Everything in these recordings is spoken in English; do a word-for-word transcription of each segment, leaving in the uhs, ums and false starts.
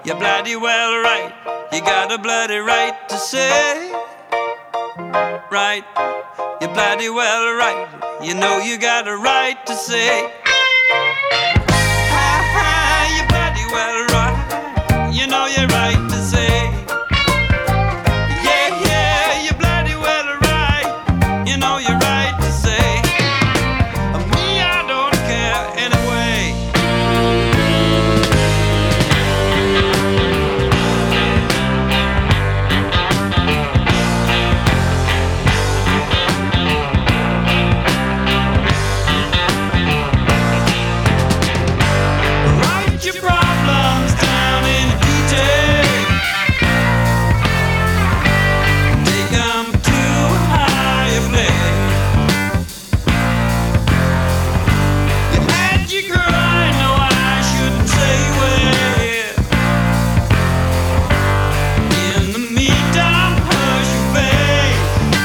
You're bloody well right. You got a bloody right to say, right. You're bloody well right. You know you got a right to say, ha ha. You're bloody well right. You know you're right to say, yeah, yeah. You're bloody well right. You know you're right to say, me, I don't care anyway. Write your problems down in detail. Take 'em to higher place. You had your cry, no, I shouldn't say where. In the meantime, hush your face.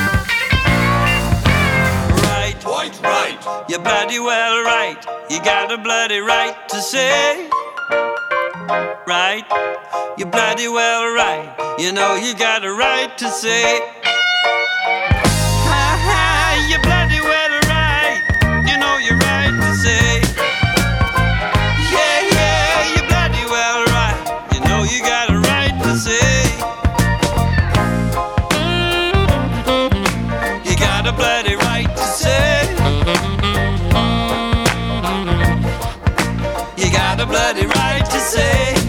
Right, Quite right. you're bloody well right. You got a bloody right to say, right. You're bloody well right. You know you got a right to say, ha ha. You're bloody well right. You know you're right to say, yeah, yeah. You're bloody well right. You know you got a right to say, you got a bloody right to say, you got a bloody right to say.